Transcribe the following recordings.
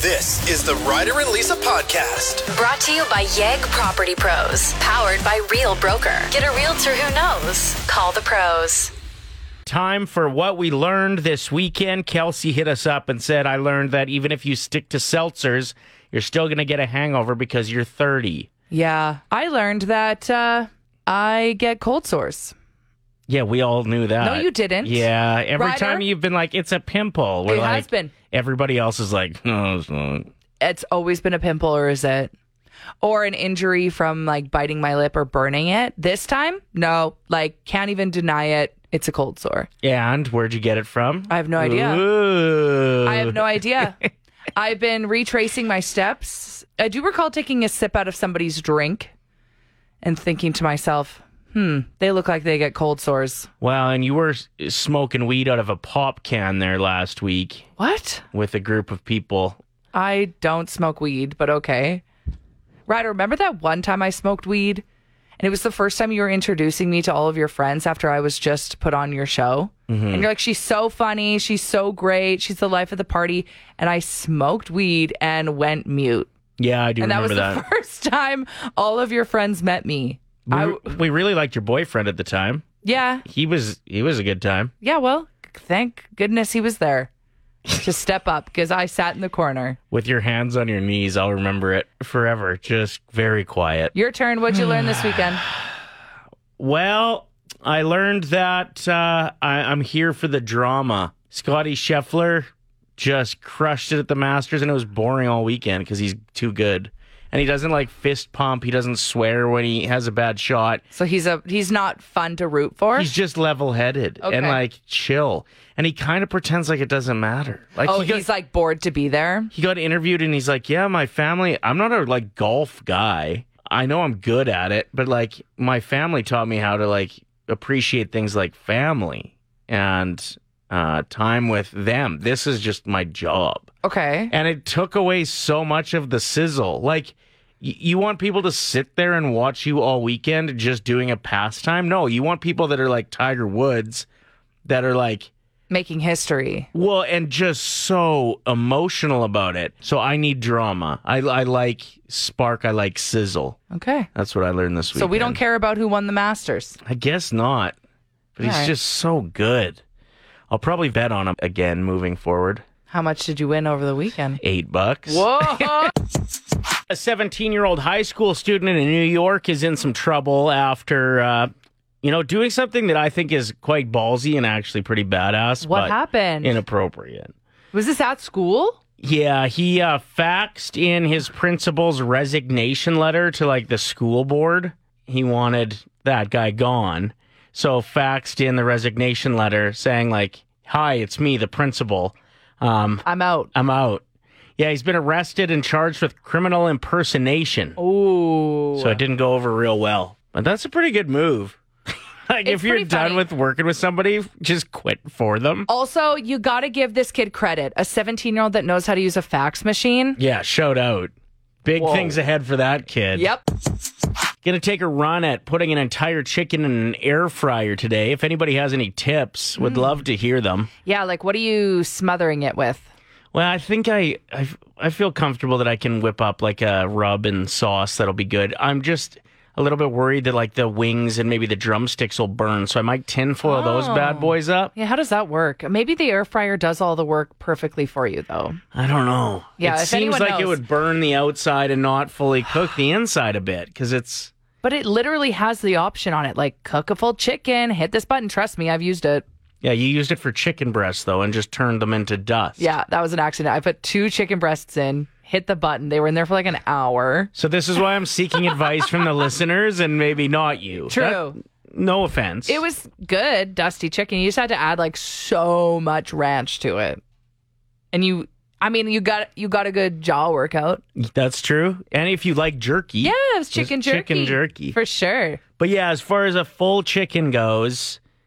This is the Ryder and Lisa podcast. Brought to you by Yegg Property Pros. Powered by Real Broker. Get a realtor who knows. Call the pros. Time for what we learned this weekend. Kelsey hit us up and said, I learned that even if you stick to seltzers, you're still going to get a hangover because you're 30. Yeah. I learned that I get cold sores. Yeah, we all knew that. No, you didn't. Yeah, every Ryder? time you've been like, it's a pimple. We're It like, has been. Everybody else is like, no, it's not. It's always been a pimple, or is it? Or an injury from like biting my lip or burning it. This time, no. Like, can't even deny it. It's a cold sore. And where'd you get it from? I have no idea. Ooh. I have no idea. I've been retracing my steps. I do recall taking a sip out of somebody's drink and thinking to myself, they look like they get cold sores. Well, and you were smoking weed out of a pop can there last week What? with a group of people. I don't smoke weed, but okay. Ryder, remember that one time I smoked weed? And it was the first time you were introducing me to all of your friends after I was just put on your show. Mm-hmm. And you're like, she's so funny. She's so great. She's the life of the party. And I smoked weed and went mute. Yeah, I do And that was remember the first time all of your friends met me. We really liked your boyfriend at the time. Yeah. He was a good time. Yeah, well, thank goodness he was there to step up because I sat in the corner. With your hands on your knees, I'll remember it forever. Just very quiet. Your turn. What'd you learn this weekend? Well, I learned that I'm here for the drama. Scotty Scheffler just crushed it at the Masters, and it was boring all weekend because he's too good. And he doesn't like fist pump. He doesn't swear when he has a bad shot. So he's not fun to root for? He's just level-headed and like chill. And he kind of pretends like it doesn't matter. Like he's like bored to be there? He got interviewed and he's like, yeah, my family, I'm not a like golf guy. I know I'm good at it, but like my family taught me how to like appreciate things like family and time with them. This is just my job. Okay. And it took away so much of the sizzle. Like, you want people to sit there and watch you all weekend just doing a pastime? No, you want people that are like Tiger Woods, that are like... making history. Well, and just so emotional about it. So I need drama. I like spark. I like sizzle. Okay. That's what I learned this week. So we don't care about who won the Masters? I guess not. But he's All right. just so good. I'll probably bet on him again moving forward. How much did you win over the weekend? $8. Whoa! A 17-year-old high school student in New York is in some trouble after, doing something that I think is quite ballsy and actually pretty badass. What but happened? Inappropriate. Was this at school? Yeah, he faxed in his principal's resignation letter to, like, the school board. He wanted that guy gone. So faxed in the resignation letter saying, like, hi, it's me, the principal. I'm out. I'm out. Yeah, he's been arrested and charged with criminal impersonation. Ooh. So it didn't go over real well. But that's a pretty good move. Like, It's if you're pretty done funny. with working with somebody, just quit for them. Also, you got to give this kid credit. A 17-year-old that knows how to use a fax machine. Yeah, shout out. Big Whoa. things ahead for that kid. Yep. Gonna take a run at putting an entire chicken in an air fryer today. If anybody has any tips, would love to hear them. Yeah, like what are you smothering it with? Well, I think I feel comfortable that I can whip up like a rub and sauce that'll be good. I'm just a little bit worried that like the wings and maybe the drumsticks will burn, so I might tinfoil those bad boys up. Yeah, how does that work? Maybe the air fryer does all the work perfectly for you, though. I don't know. Yeah, it if seems anyone like it knows. would burn the outside and not fully cook the inside a bit because it's... But it literally has the option on it, like cook a full chicken, hit this button. Trust me, I've used it. Yeah, you used it for chicken breasts, though, and just turned them into dust. Yeah, that was an accident. I put 2 chicken breasts in, hit the button. They were in there for like an hour. So this is why I'm seeking advice from the listeners and maybe not you. True. No offense. It was good, dusty chicken. You just had to add like so much ranch to it. And you got a good jaw workout. That's true. And if you like jerky. Yeah, it was chicken jerky. Chicken jerky. For sure. But yeah, as far as a full chicken goes,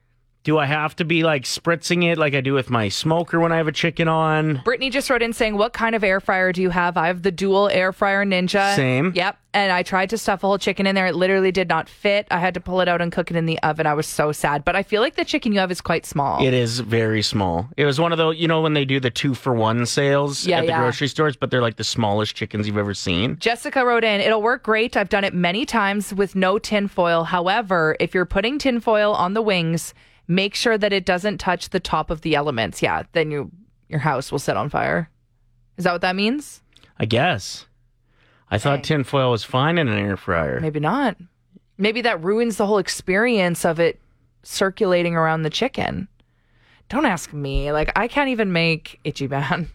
Do I have to be like spritzing it like I do with my smoker when I have a chicken on? Brittany just wrote in saying, what kind of air fryer do you have? I have the dual air fryer Ninja. Same. Yep. And I tried to stuff a whole chicken in there. It literally did not fit. I had to pull it out and cook it in the oven. I was so sad. But I feel like the chicken you have is quite small. It is very small. It was one of those, when they do the 2-for-1 sales at the grocery stores, but they're like the smallest chickens you've ever seen. Jessica wrote in, it'll work great. I've done it many times with no tin foil. However, if you're putting tin foil on the wings, make sure that it doesn't touch the top of the elements. Yeah, then your house will set on fire. Is that what that means? I guess. I thought tinfoil was fine in an air fryer. Maybe not. Maybe that ruins the whole experience of it circulating around the chicken. Don't ask me. Like, I can't even make Itchy Man.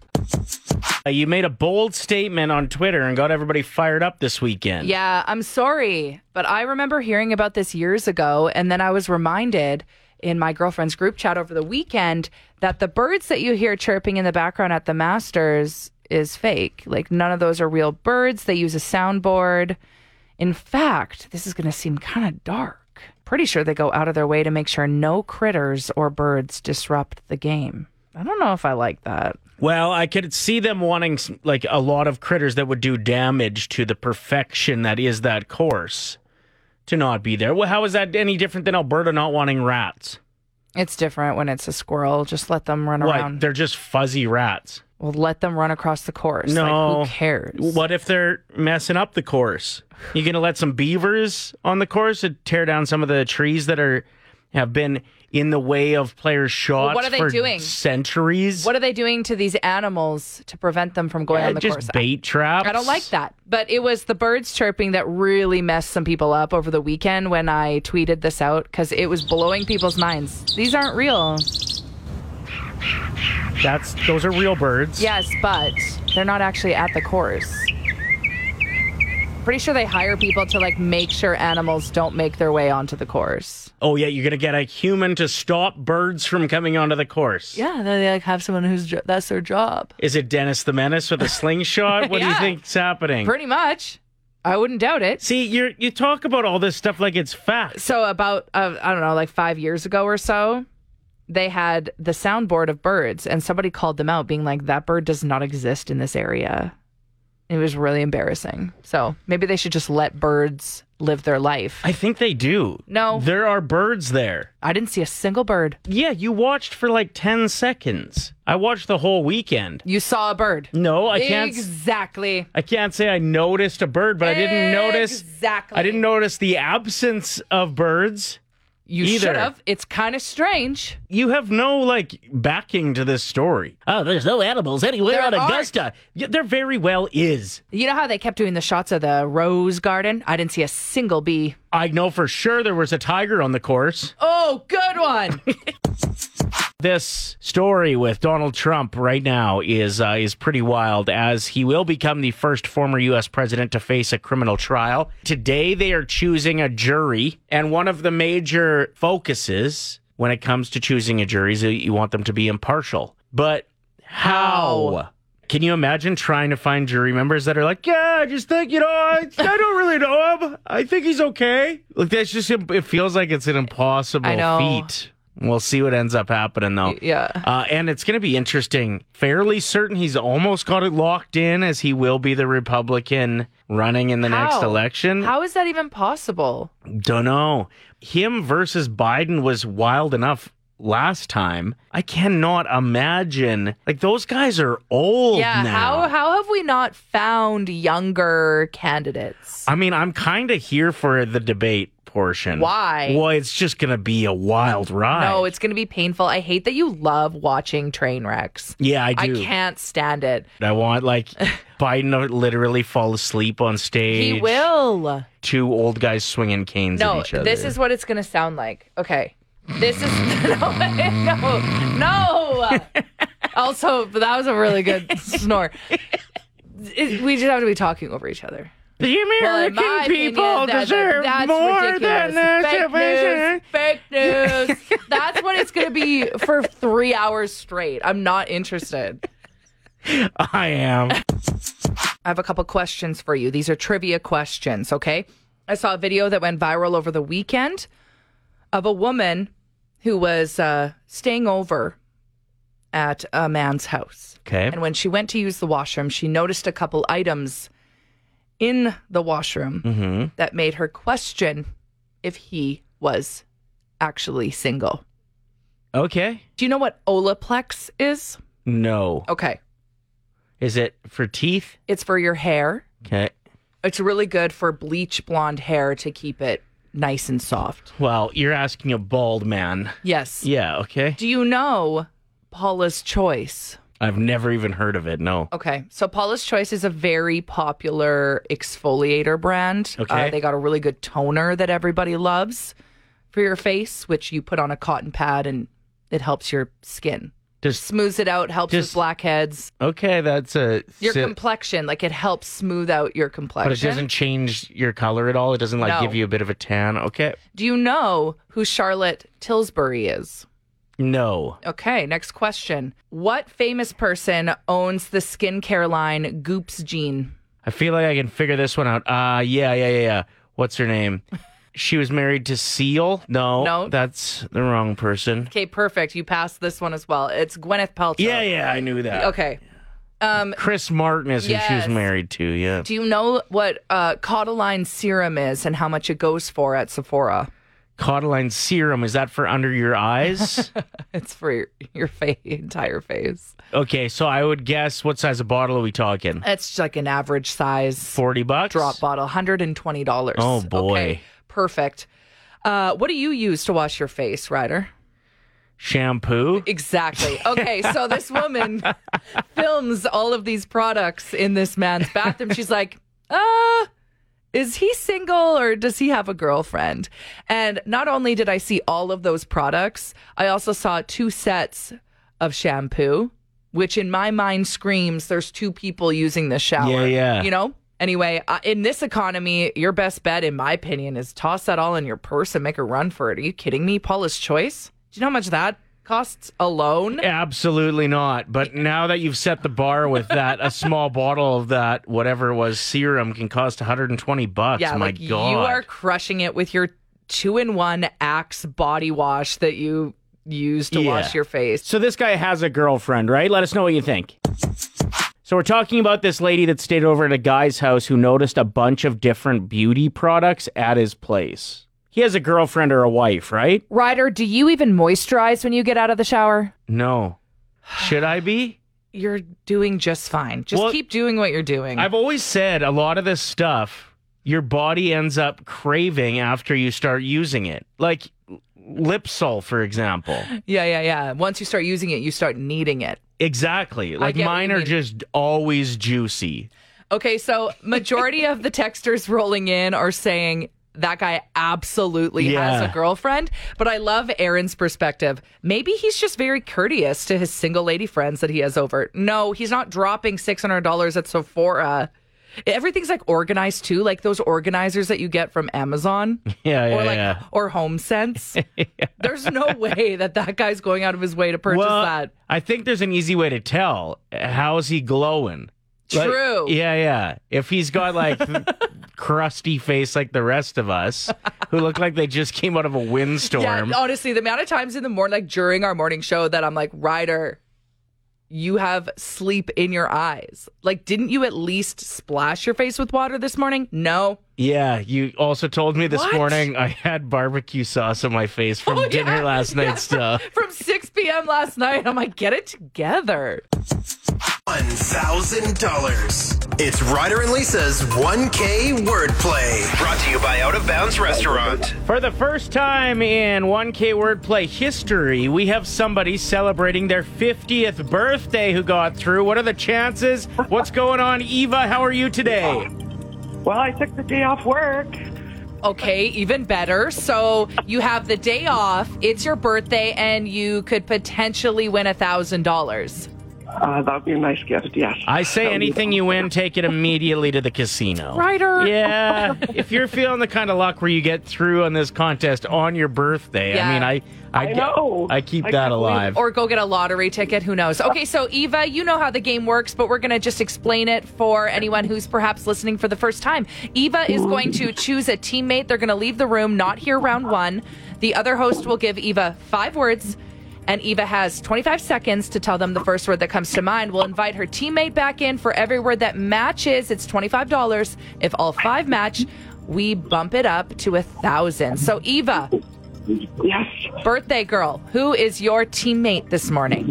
You made a bold statement on Twitter and got everybody fired up this weekend. Yeah, I'm sorry. But I remember hearing about this years ago, and then I was reminded in my girlfriend's group chat over the weekend that the birds that you hear chirping in the background at the Masters is fake. Like, none of those are real birds. They use a soundboard. In fact, this is going to seem kind of dark. Pretty sure they go out of their way to make sure no critters or birds disrupt the game. I don't know if I like that. Well, I could see them wanting like a lot of critters that would do damage to the perfection that is that course to not be there. Well, how is that any different than Alberta not wanting rats? It's different when it's a squirrel. Just let them run around. They're just fuzzy rats. Well, let them run across the course. No. Like, who cares? What if they're messing up the course? You going to let some beavers on the course to tear down some of the trees that have been in the way of players' shots what are they for doing? Centuries? What are they doing to these animals to prevent them from going on the just course? Bait traps. I don't like that. But it was the birds chirping that really messed some people up over the weekend when I tweeted this out because it was blowing people's minds. These aren't real. Those are real birds. Yes, but they're not actually at the course. Pretty sure they hire people to like make sure animals don't make their way onto the course. Oh yeah, you're gonna get a human to stop birds from coming onto the course. Yeah, they like have someone who's that's their job. Is it Dennis the Menace with a slingshot? What do you think's happening? Pretty much. I wouldn't doubt it. See, you talk about all this stuff like it's fact. So about I don't know, like 5 years ago or so, they had the soundboard of birds, and somebody called them out, being like, "That bird does not exist in this area." It was really embarrassing. So maybe they should just let birds live their life. I think they do. No. There are birds there. I didn't see a single bird. Yeah, you watched for like 10 seconds. I watched the whole weekend. You saw a bird. No, I can't. Exactly. I can't say I noticed a bird, but I didn't notice. Exactly. I didn't notice the absence of birds. You either. should have. It's kind of strange. You have no, like, backing to this story. Oh, there's no animals anywhere There on aren't. Augusta. Yeah, there very well is. You know how they kept doing the shots of the rose garden? I didn't see a single bee. I know for sure there was a tiger on the course. Oh, good one. This story with Donald Trump right now is pretty wild, as he will become the first former U.S. president to face a criminal trial. Today, they are choosing a jury, and one of the major focuses when it comes to choosing a jury is that you want them to be impartial. But how? Can you imagine trying to find jury members that are like, yeah, I just think, I don't really know him. I think he's okay. Like, that's just, it feels like it's an impossible feat. We'll see what ends up happening, though. Yeah. And it's going to be interesting. Fairly certain he's almost got it locked in, as he will be the Republican running in the next election. How is that even possible? Don't know. Him versus Biden was wild enough last time. I cannot imagine. Like, those guys are old now. How have we not found younger candidates? I mean, I'm kind of here for the debate portion. Why? Well, it's just going to be a wild ride. No, it's going to be painful. I hate that you love watching train wrecks. Yeah, I do. I can't stand it. I want, like, Biden to literally fall asleep on stage. He will. Two old guys swinging canes at each other. This is what it's going to sound like. Okay. This is... No. Also, that was a really good snore. We just have to be talking over each other. The American people deserve more than this. Fake news. That's what it's going to be for 3 hours straight. I'm not interested. I am. I have a couple questions for you. These are trivia questions, okay? I saw a video that went viral over the weekend of a woman who was staying over at a man's house. Okay. And when she went to use the washroom, she noticed a couple items in the washroom that made her question if he was actually single. Okay. Do you know what Olaplex is? No. Okay. Is it for teeth? It's for your hair. Okay. It's really good for bleach blonde hair to keep it nice and soft. Well, you're asking a bald man. Yes. Yeah, okay. Do you know Paula's Choice? I've never even heard of it, no. Okay. So Paula's Choice is a very popular exfoliator brand. Okay. They got a really good toner that everybody loves for your face, which you put on a cotton pad and it helps your skin. Smooths it out, helps with blackheads. Okay, that's Your complexion, like it helps smooth out your complexion. But it doesn't change your color at all? It doesn't No. give you a bit of a tan? Okay. Do you know who Charlotte Tilbury is? No. Okay, next question. What famous person owns the skincare line Goop's Jean? I feel like I can figure this one out. Yeah. What's her name? She was married to Seal? No. That's the wrong person. Okay, perfect. You passed this one as well. It's Gwyneth Paltrow. Yeah, I knew that. Okay. Chris Martin is who she was Yes. married to, yeah. Do you know what Codaline serum is and how much it goes for at Sephora? Codaline serum, is that for under your eyes? It's for your entire face. Okay, so I would guess, what size of bottle are we talking? It's like an average size $40? drop bottle, $120. Oh, boy. Okay, perfect. What do you use to wash your face, Ryder? Shampoo? Exactly. Okay, so this woman films all of these products in this man's bathroom. She's like, is he single or does he have a girlfriend? And not only did I see all of those products, I also saw 2 sets of shampoo, which in my mind screams there's 2 people using the shower. Yeah. You know? Anyway, in this economy, your best bet, in my opinion, is toss that all in your purse and make a run for it. Are you kidding me? Paula's Choice? Do you know how much that costs alone? Absolutely not. But now that you've set the bar with that, a small bottle of that, whatever it was, serum can cost $120. Yeah, My like God. you are crushing it with your 2-in-1 Axe body wash that you use to wash your face. So this guy has a girlfriend, right? Let us know what you think. So we're talking about this lady that stayed over at a guy's house who noticed a bunch of different beauty products at his place. He has a girlfriend or a wife, right? Ryder, do you even moisturize when you get out of the shower? No. Should I be? You're doing just fine. Just keep doing what you're doing. I've always said a lot of this stuff, your body ends up craving after you start using it. Like Lipsol, for example. Yeah. Once you start using it, you start needing it. Exactly. Like get what mine you are mean. just always juicy. Okay, so majority of the texters rolling in are saying that guy absolutely has a girlfriend. But I love Aaron's perspective. Maybe he's just very courteous to his single lady friends that he has over. No, he's not dropping $600 at Sephora. Everything's like organized too, like those organizers that you get from Amazon. Or HomeSense. There's no way that guy's going out of his way to purchase that. I think there's an easy way to tell. How is he glowing? True. Yeah. If he's got like crusty face like the rest of us, who look like they just came out of a windstorm. Yeah, honestly, the amount of times in the morning, like during our morning show, that I'm like, Ryder, you have sleep in your eyes. Like, didn't you at least splash your face with water this morning? No. Yeah, you also told me this morning I had barbecue sauce on my face from dinner last night stuff. From 6 p.m. last night. I'm like, get it together. $1,000. It's Ryder and Lisa's 1K wordplay. Brought to you by Out of Bounds Restaurant. For the first time in 1K Wordplay history, we have somebody celebrating their 50th birthday who got through. What are the chances? What's going on, Eva? How are you today? Well, I took the day off work. Okay, even better. So you have the day off, it's your birthday, and you could potentially win $1,000. That would be a nice gift, yes. I say anything you win, take it immediately to the casino. Ryder. Yeah. If you're feeling the kind of luck where you get through on this contest on your birthday, Yeah. I mean, I know. I keep I that can't believe alive. Or go get a lottery ticket. Who knows? Okay, so Eva, you know how the game works, but we're going to just explain it for anyone who's perhaps listening for the first time. Eva is going to choose a teammate. They're going to leave the room, not hear round one. The other host will give Eva 5 words, and Eva has 25 seconds to tell them the first word that comes to mind. We'll invite her teammate back in for every word that matches. It's $25. If all 5 match, we bump it up to 1,000. So Eva, Yes. birthday girl, who is your teammate this morning?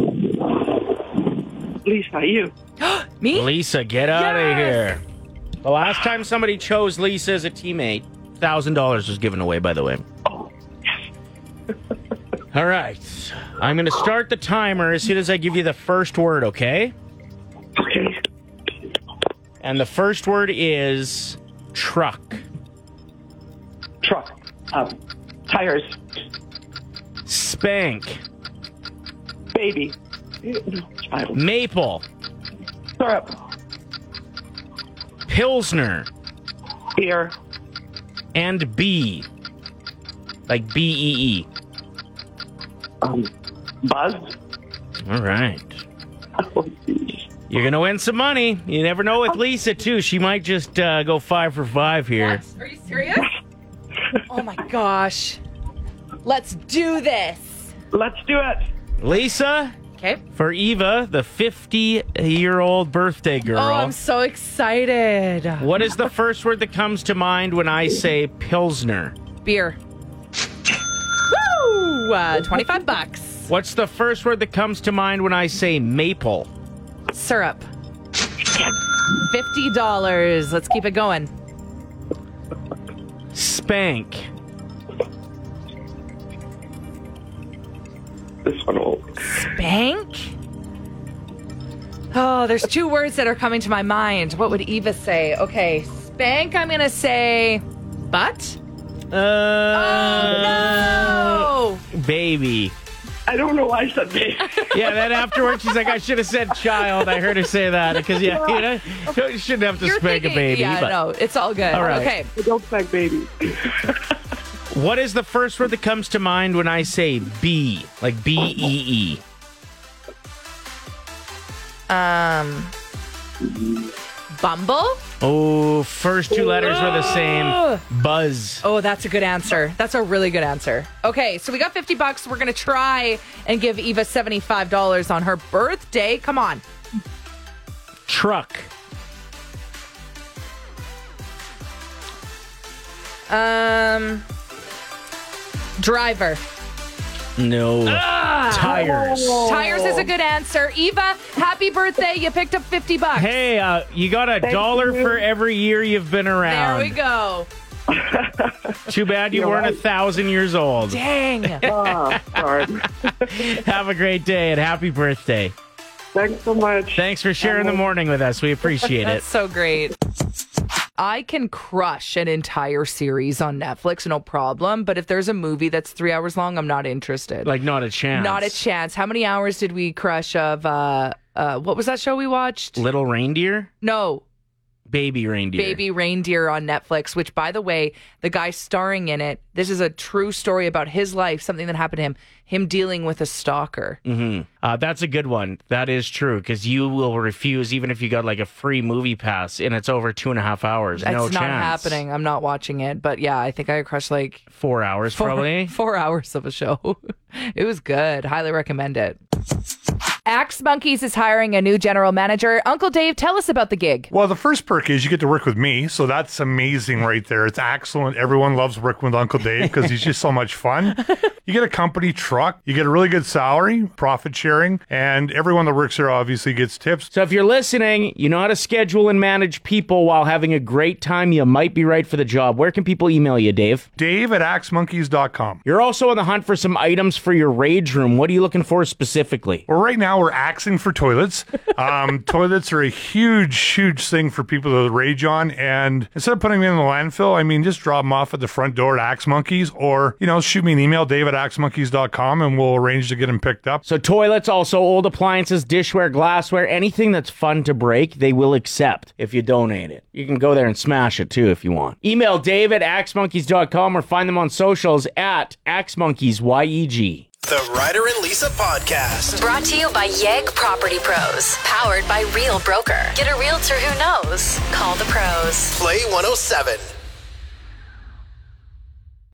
Lisa, you. Me? Lisa, get out of Yes! here. The last time somebody chose Lisa as a teammate, $1,000 was given away, by the way. Oh, yes. All right. I'm going to start the timer as soon as I give you the first word, okay? Okay. And the first word is truck. Truck. Tires. Spank. Baby. Child. Maple. Syrup. Pilsner. Beer. And B. Like B-E-E. Buzz. All right. You're going to win some money. You never know with Lisa, too. She might just go 5 for 5 here. What? Are you serious? Oh my gosh. Let's do this. Let's do it. Lisa, Okay. for Eva, the 50-year-old birthday girl. Oh, I'm so excited. What is the first word that comes to mind when I say Pilsner? Beer. Woo! $25. What's the first word that comes to mind when I say maple? Syrup. $50. Let's keep it going. Spank. This one will. Bank? Oh, there's 2 words that are coming to my mind. What would Eva say? Okay, spank, I'm going to say butt. Oh, no! Baby. I don't know why I said baby. Yeah, then afterwards she's like, I should have said child. I heard her say that because, yeah, you know, you shouldn't have to You're spank thinking, a baby. Yeah, but no, it's all good. All right. Okay. Don't spank baby. what is the first word that comes to mind when I say B? Like B-E-E. Bumble? Oh, first 2 letters were the same. Buzz. Oh, that's a good answer. That's a really good answer. Okay, so we got $50. We're going to try and give Eva $75 on her birthday. Come on. Truck. Driver. No. Tires. Tires is a good answer. Eva, happy birthday. You picked up $50. Hey, you got $1 you. for every year you've been around. There we go. Too bad you weren't 1,000 years old. Dang. Oh, sorry. Have a great day and happy birthday. Thanks so much. Thanks for sharing the morning with us. We appreciate That's it. so great. I can crush an entire series on Netflix, no problem. But if there's a movie that's 3 hours long, I'm not interested. Like, not a chance. Not a chance. How many hours did we crush of, what was that show we watched? Little Reindeer? No, Baby Reindeer. Baby Reindeer on Netflix, which, by the way, the guy starring in it, this is a true story about his life, something that happened to him dealing with a stalker. That's a good one. That is true, because you will refuse even if you got like a free movie pass and it's over 2.5 hours. That's no not chance. happening. I'm not watching it. But yeah, I think I crushed like 4 hours, probably. 4 hours of a show. It was good. Highly recommend it. Axe Monkeys is hiring a new general manager. Uncle Dave, tell us about the gig. Well, the first perk is you get to work with me, so that's amazing right there. It's excellent. Everyone loves working with Uncle Dave because he's just so much fun. You get a company truck, you get a really good salary, profit sharing, and everyone that works there obviously gets tips. So if you're listening, you know how to schedule and manage people while having a great time, you might be right for the job. Where can people email you, Dave? Dave@axemonkeys.com. You're also on the hunt for some items for your rage room. What are you looking for specifically? Well, right now we're axing for toilets. Toilets are a huge thing for people to rage on. And instead of putting them in the landfill, I mean, just drop them off at the front door at Axe Monkeys, or, shoot me an email, dave@axemonkeys.com, and we'll arrange to get them picked up. So toilets, also old appliances, dishware, glassware, anything that's fun to break, they will accept if you donate it. You can go there and smash it too if you want. Email dave@axemonkeys.com or find them on socials at axmonkeysYEG. The Ryder and Lisa Podcast. Brought to you by Yegg Property Pros. Powered by Real Broker. Get a realtor who knows. Call the pros. Play 107.